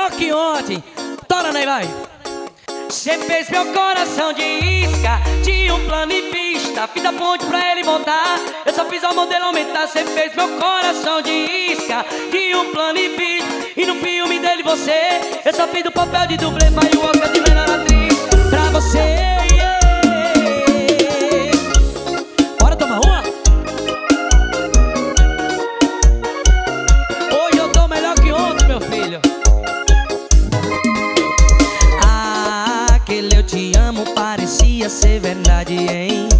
melhor que ontem. Tora, Ney, vai. Cê fez meu coração de isca, tinha um plano em vista, fiz a ponte pra ele voltar, eu só fiz a modelo aumentar. Cê fez meu coração de isca, tinha um plano em vista, e no filme dele você, eu só fiz o papel de dublê, vai o Oscar de melhor atriz pra você, yeah. Bora tomar uma? Hoje eu tô melhor que ontem, meu filho. Aquele eu te amo parecia ser verdade, hein?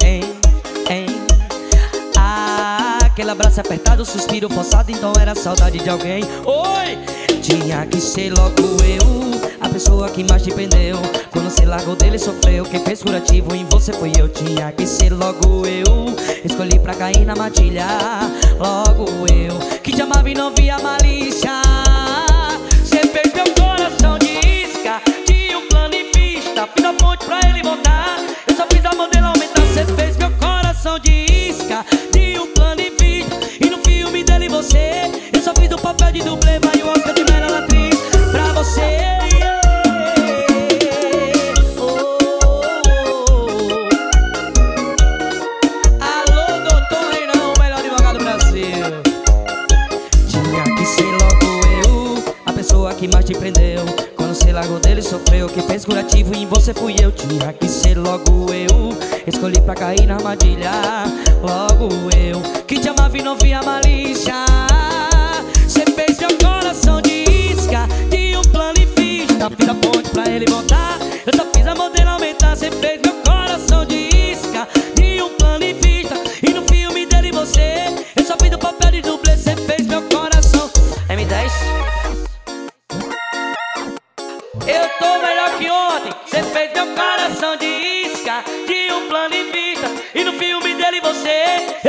Aquele abraço apertado, suspiro forçado, então era saudade de alguém. Oi! Tinha que ser logo eu, a pessoa que mais te prendeu. Quando você largou dele sofreu, quem fez curativo em você foi eu. Tinha que ser logo eu, escolhi pra cair na matilha. Logo eu, que te amava e não via malícia. Cê fez meu coração de isca, tinha um plano em vista, fiz a ponte pra ele voltar, eu só fiz a modelo aumentar. Cê fez meu coração de isca, tinha um plano em vista, e no filme dele você, eu só fiz o papel de dublê, vai o Oscar de melhor atriz pra você, yeah. Oh, oh, oh. Alô, doutor Reinão, o melhor advogado do Brasil. Tinha que ser logo eu, a pessoa que mais te prendeu. Quando você largou dele sofreu, quem fez curativo em você fui eu. Tinha que ser logo eu, escolhi pra cair na armadilha. Logo eu, que te amava e não via malícia. Cê fez meu coração de isca, tinha um plano em vista, fiz a ponte pra ele voltar, eu só fiz a modelo aumentar. Cê fez meu coração de isca, tinha um plano em vista, e no filme dele você, eu só fiz o papel de dublê. Cê fez meu coração M10. Eu tô melhor que ontem. Cê fez meu coração de isca, tinha um plano em vista, e no filme dele você,